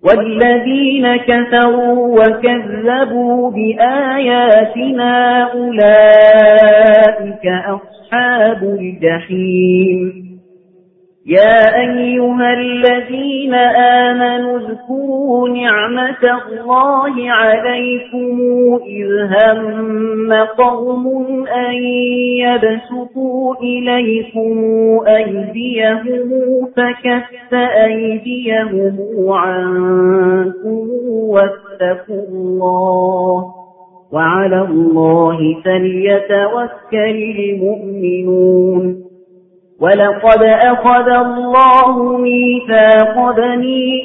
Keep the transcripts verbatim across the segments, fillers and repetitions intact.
والذين كفروا وكذبوا بآياتنا أولئك أصحاب الجحيم. يا أيها الذين آمنوا اذكروا نعمة الله عليكم إذ هم قوم أن يبسطوا إليكم أيديهم فكف أيديهم عنكم واتقوا الله وعلى الله فليتوكل المؤمنون. ولقد أخذ الله ميثاق بني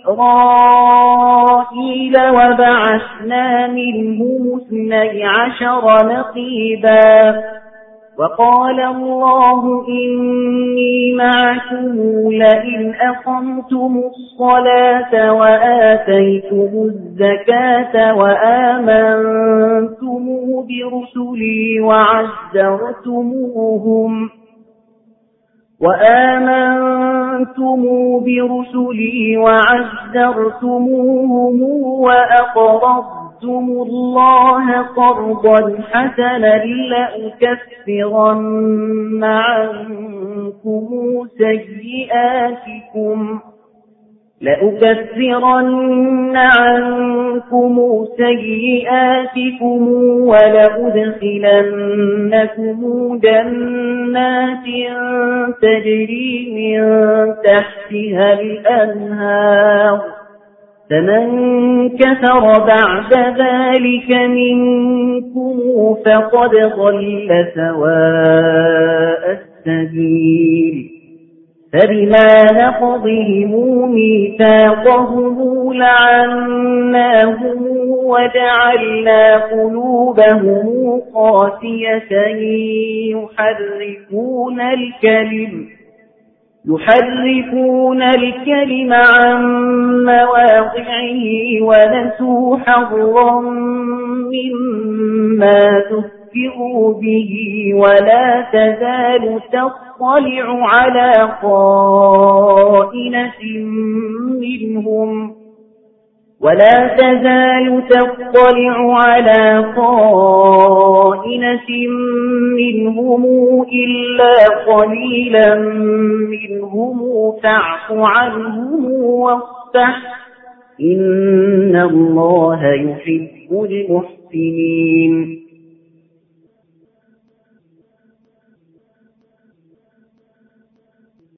إسرائيل وبعثنا منهم اثني عشر نقيبا وقال الله إني معكم لئن أقمتم الصلاة وآتيتم الزكاة وآمنتم برسلي وعزرتموهم وآمنتم برسلي وعزرتموهم وأقرضتم الله قرضا حسنا لأكفرن عنكم سيئاتكم لأكفرن عنكم سيئاتكم ولأدخلنكم جنات تجري من تحتها الأنهار فمن كفر بعد ذلك منكم فقد ضل سواء السبيل. فبما نقضهم ميثاقهم لعناهم وجعلنا قلوبهم قاسية يحرفون الكلم يحرفون الكلم عن مواضعه ونسوا حظا مما ذكروا به ولا تزال تطلع على خائنة منهم ولا تزال تطلع على خائنة منهم إلا قليلا منهم فاعف عنهم واصفح إن الله يحب المحسنين.